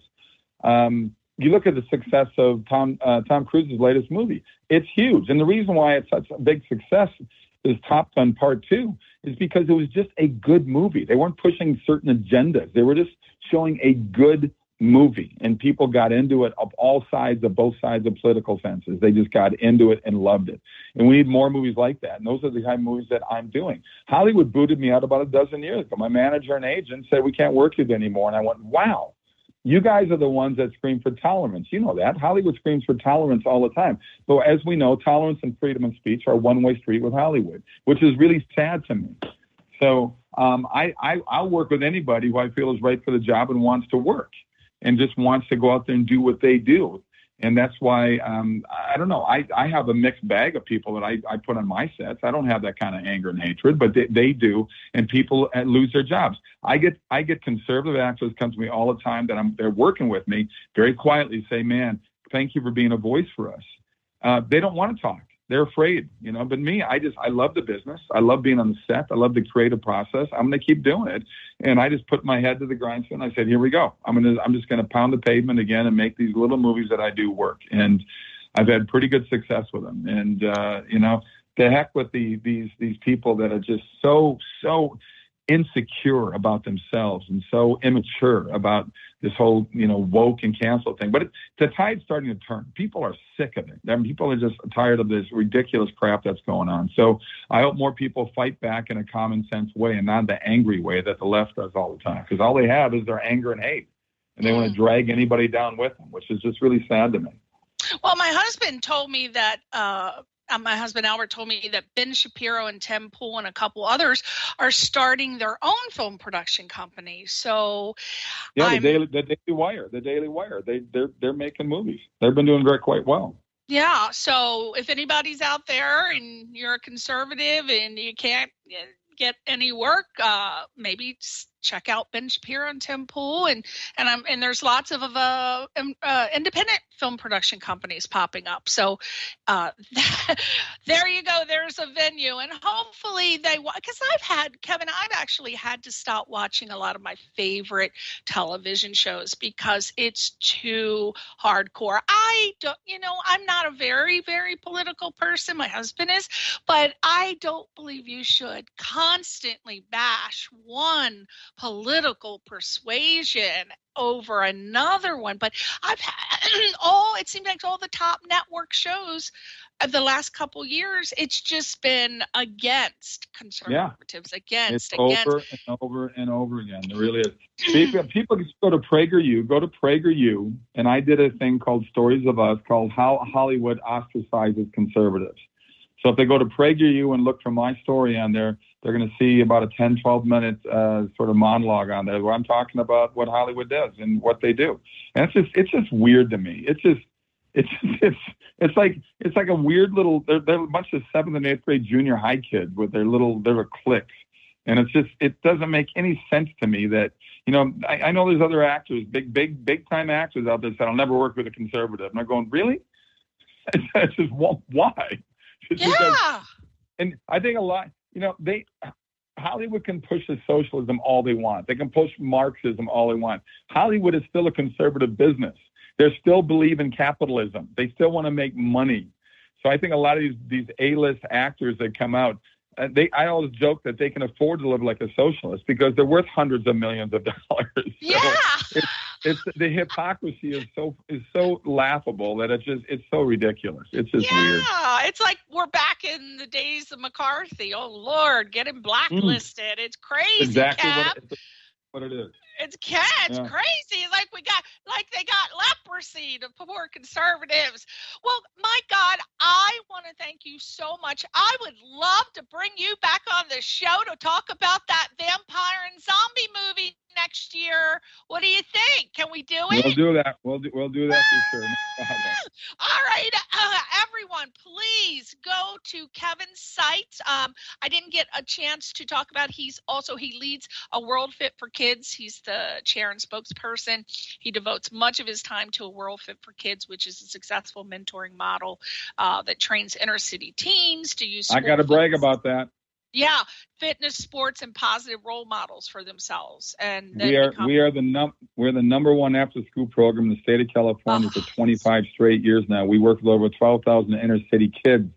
Speaker 4: Um, you look at the success of Tom, uh, Tom Cruise's latest movie. It's huge. And the reason why it's such a big success is Top Gun Part Two is because it was just a good movie. They weren't pushing certain agendas. They were just showing a good movie, and people got into it of all sides of both sides of political fences. They just got into it and loved it. And we need more movies like that. And those are the kind of movies that I'm doing. Hollywood booted me out about a dozen years ago. My manager and agent said, we can't work with you anymore. And I went, wow, you guys are the ones that scream for tolerance. You know that. Hollywood screams for tolerance all the time. But as we know, tolerance and freedom of speech are a one-way street with Hollywood, which is really sad to me. So um, I, I, I'll work with anybody who I feel is right for the job and wants to work, and just wants to go out there and do what they do. And that's why, um, I don't know, I, I have a mixed bag of people that I, I put on my sets. I don't have that kind of anger and hatred, but they, they do, and people lose their jobs. I get I get conservative actors come to me all the time that I'm they're working with me very quietly, say, man, thank you for being a voice for us. Uh, they don't want to talk. They're afraid, you know, but me, I just, I love the business. I love being on the set. I love the creative process. I'm going to keep doing it. And I just put my head to the grindstone. I said, here we go. I'm going to, I'm just going to pound the pavement again and make these little movies that I do work. And I've had pretty good success with them. And, uh, you know, the heck with the, these, these people that are just so, so insecure about themselves and so immature about this whole, you know, woke and cancel thing. But it, the tide's starting to turn. People are sick of it. I mean, people are just tired of this ridiculous crap that's going on. So I hope more people fight back in a common sense way and not the angry way that the left does all the time. Because all they have is their anger and hate. And they want to drag anybody down with them, which is just really sad to me.
Speaker 3: Well, my husband told me that uh, uh, my husband Albert told me that Ben Shapiro and Tim Pool and a couple others are starting their own film production company. So,
Speaker 4: yeah,
Speaker 3: I'm,
Speaker 4: the Daily, the Daily Wire, the Daily Wire, they they're they're making movies. They've been doing very quite well.
Speaker 3: Yeah. So if anybody's out there and you're a conservative and you can't get any work, uh, maybe check out Ben Shapiro and Tim Pool, and and I'm and there's lots of uh, uh, independent film production companies popping up. So uh, there you go. There's a venue, and hopefully they because I've had Kevin. I've actually had to stop watching a lot of my favorite television shows because it's too hardcore. I don't, you know, I'm not a very very political person. My husband is, but I don't believe you should constantly bash one political persuasion over another one. But I've had all, it seems like all the top network shows of the last couple years, it's just been against conservatives,
Speaker 4: yeah.
Speaker 3: against,
Speaker 4: it's
Speaker 3: against.
Speaker 4: over and over and over again. It really is. People, people can go to PragerU, go to PragerU, and I did a thing called Stories of Us called How Hollywood Ostracizes Conservatives. So if they go to PragerU and look for my story on there, they're going to see about a ten, twelve minute uh, sort of monologue on there where I'm talking about what Hollywood does and what they do. And it's just, it's just weird to me. It's just, it's, it's, it's like, it's like a weird little, they're, they're a bunch of seventh and eighth grade junior high kids with their little, their cliques. And it's just, it doesn't make any sense to me that, you know, I, I know there's other actors, big, big, big time actors out there that I'll never work with a conservative. And I'm going, really? It's just, why? Just
Speaker 3: yeah.
Speaker 4: Because, and I think a lot, you know, they, Hollywood can push the socialism all they want. They can push Marxism all they want. Hollywood is still a conservative business. They still believe in capitalism. They still want to make money. So I think a lot of these, these A-list actors that come out, uh, they, I always joke that they can afford to live like a socialist because they're worth hundreds of millions of dollars. So
Speaker 3: yeah.
Speaker 4: It's, it's the hypocrisy is so is so laughable that it's just it's so ridiculous. It's just
Speaker 3: yeah,
Speaker 4: weird.
Speaker 3: Yeah, it's like we're back in the days of McCarthy. Oh Lord, get him blacklisted. Mm. It's crazy.
Speaker 4: Exactly
Speaker 3: Cap.
Speaker 4: what it, what it is.
Speaker 3: It's cat. It's
Speaker 4: yeah.
Speaker 3: crazy. Like we got, like they got leprosy to poor conservatives. Well, my God, I want to thank you so much. I would love to bring you back on the show to talk about that vampire and zombie movie next year. What do you think? Can we do it?
Speaker 4: We'll do that. We'll do, we'll do that for sure.
Speaker 3: All right, uh, everyone, please go to Kevin's site. Um, I didn't get a chance to talk about. He's also he leads a World Fit for Kids. He's the chair and spokesperson. He devotes much of his time to a World Fit for Kids, which is a successful mentoring model uh, that trains inner city teens to use.
Speaker 4: I got to brag about that.
Speaker 3: Yeah, fitness, sports, and positive role models for themselves. And
Speaker 4: we are
Speaker 3: become-
Speaker 4: we are the num we're the number one after school program in the state of California oh. for twenty-five straight years now. We work with over twelve thousand inner city kids,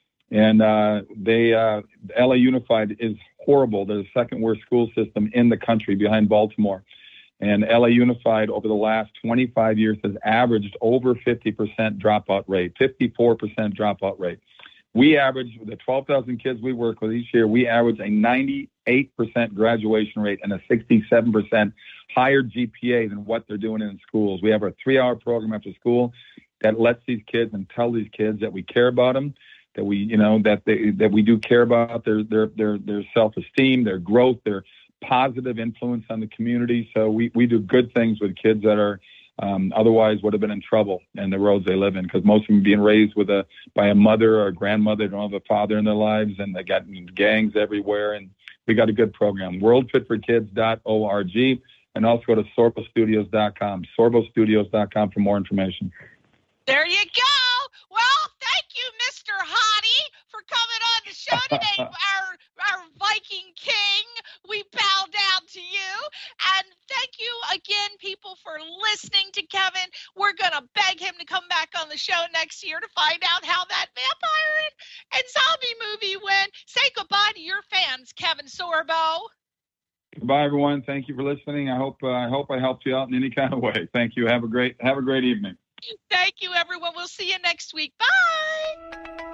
Speaker 4: and uh, they uh, L A Unified is horrible. They're the second worst school system in the country behind Baltimore. And L A Unified over the last twenty-five years has averaged over fifty percent dropout rate, fifty-four percent dropout rate. We average, the twelve thousand kids we work with each year, we average a ninety-eight percent graduation rate and a sixty-seven percent higher G P A than what they're doing in schools. We have a three-hour program after school that lets these kids and tell these kids that we care about them, that we, you know, that they, that we do care about their, their, their, their self-esteem, their growth, their positive influence on the community. So we, we do good things with kids that are, Um, otherwise would have been in trouble in the roads they live in, because most of them being raised with a by a mother or a grandmother, they don't have a father in their lives, and they got gangs everywhere. And we got a good program, world fit for kids dot org, and also go to sorbo studios dot com, sorbo studios dot com for more information.
Speaker 3: There you go. Well, thank you, Mister Hottie, for coming on the show today, our our Viking King. We bow down to you. And thank you again, people, for listening to Kevin. We're going to beg him to come back on the show next year to find out how that vampire and, and zombie movie went. Say goodbye to your fans, Kevin Sorbo.
Speaker 4: Goodbye, everyone. Thank you for listening. I hope uh, I hope I helped you out in any kind of way. Thank you. Have a great have a great evening.
Speaker 3: Thank you, everyone. We'll see you next week. Bye.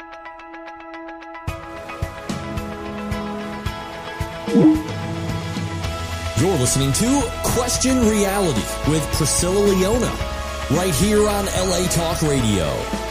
Speaker 2: You're listening to Question Reality with Priscilla Leona, right here on L A Talk Radio.